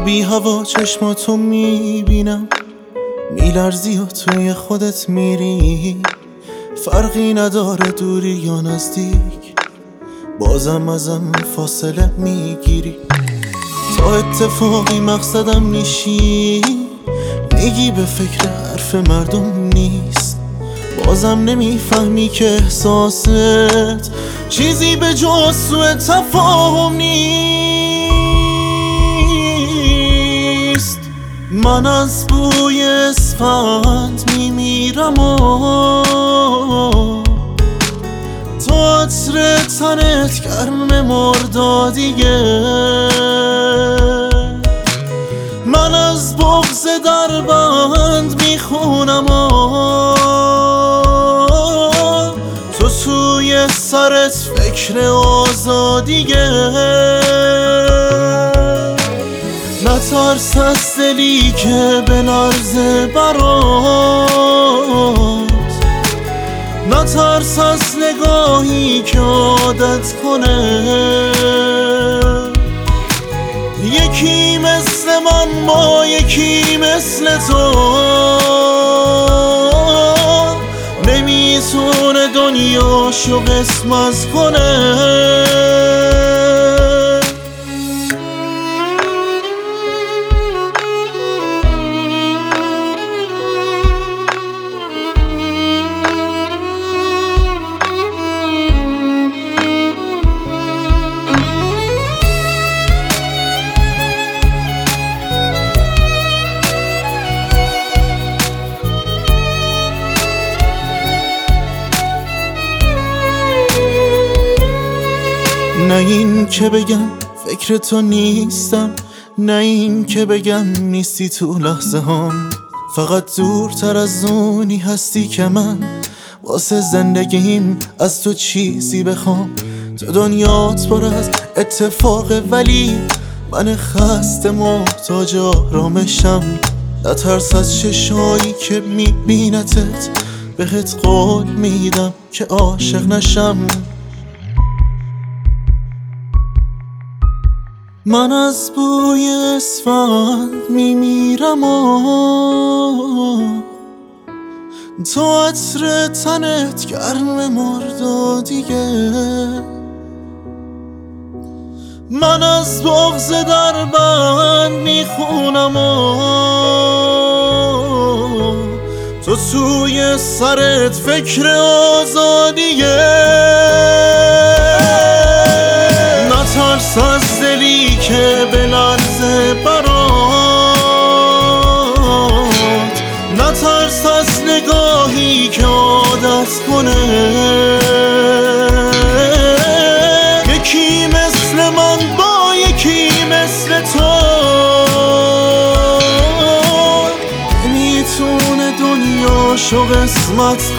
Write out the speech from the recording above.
بی هوا چشماتو میبینم، میلرزی و توی خودت میری. فرقی نداره دوری یا نزدیک، بازم ازم فاصله میگیری. تا اتفاقی مقصدم میشی، میگی به فکر حرف مردم نیست. بازم نمیفهمی که احساست چیزی به جز سوء تفاهم نیست. من از بوی اسفند میمیرم و تو عطر تنت گرم مردادیه. من از بغض در بند میخونم و تو توی سرت فکر آزادیه. نترس از دلی که بلرزه برات، نترس از نگاهی که عادت کنه. یکی مثل من با یکی مثل تو نمیتونه دنیاشو قسمت کنه. نه این که بگم فکر تو نیستم، نه این که بگم نیستی تو لحظه هم. فقط دورتر از اونی هستی که من واسه زندگیم از تو چیزی بخوام. تو دنیات پر از اتفاقه ولی من خسته محتاج آرامشم. نترس از چشایی که میبینتت، بهت قول میدم که عاشق نشم. من از بوی اسفند میمیرم و تو عطر تنت گرم مردادیه. من از بغض در بند میخونم و تو توی سرت فکر آزادیه. نترس از دلی که بلرزه برات، نترس از نگاهی که عادت کنه. یکی مثل من با یکی مثل تو نمیتونه دنیاشو قسمت